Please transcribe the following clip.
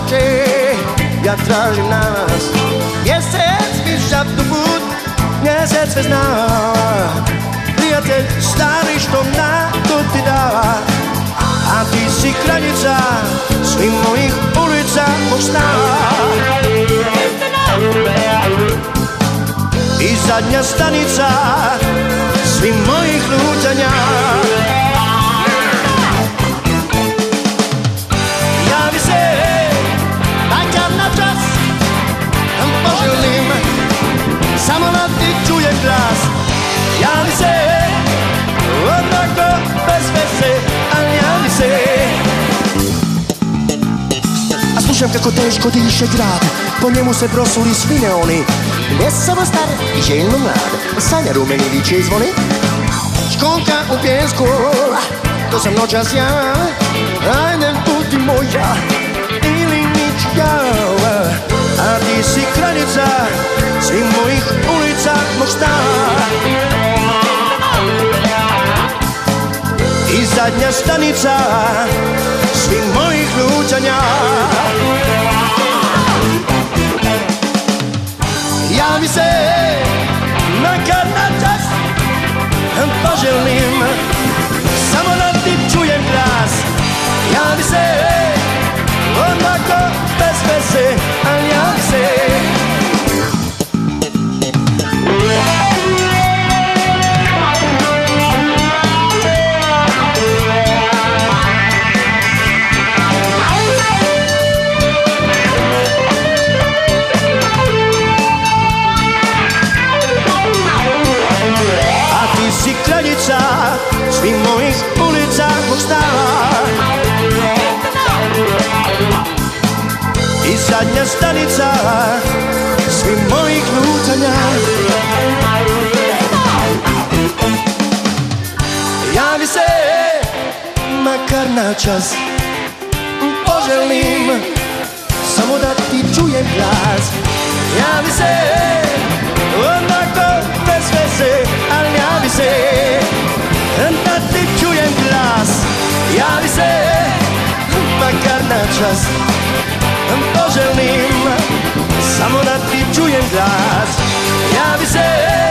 oče, ja tražim nas. Mjesec mi šapnu put, mjesec sve zna. Prijatelj stari što nadu ti da, a ti si kraljica svih mojih ulica, mog sna. I zadnja stanica svih mojih lutanja. Javi se, makar na čas, poželim samo da ti čujem glas. Javi se, onako bez veze, ali javi se. A slušam kako teško diše grad, po njemu se prosuri svi neoni. Ne samo star i željno mlad, sanja rumeni liče i zvoni. Školjka u pjesku, to sam noćas ja. Ajde budi moja ili ničija, a ti si kraljica svih mojih ulica, mog sna. I zadnja stanica svih mojih lutanja. Javi se, makar na čas, poželim samo da ti čujem glas. Javi se, onako bez veze, ali javi se. Si kraljica svih mojih ulica, mog sna. I zadnja stanica svih mojih lutanja. Javi se, makar na čas, poželim samo da ti čujem glas. Javi se, onako bez veze, ali javi se, da ti čujem glas. Javi se, makar na čas, poželim samo da ti čujem glas. Javi se.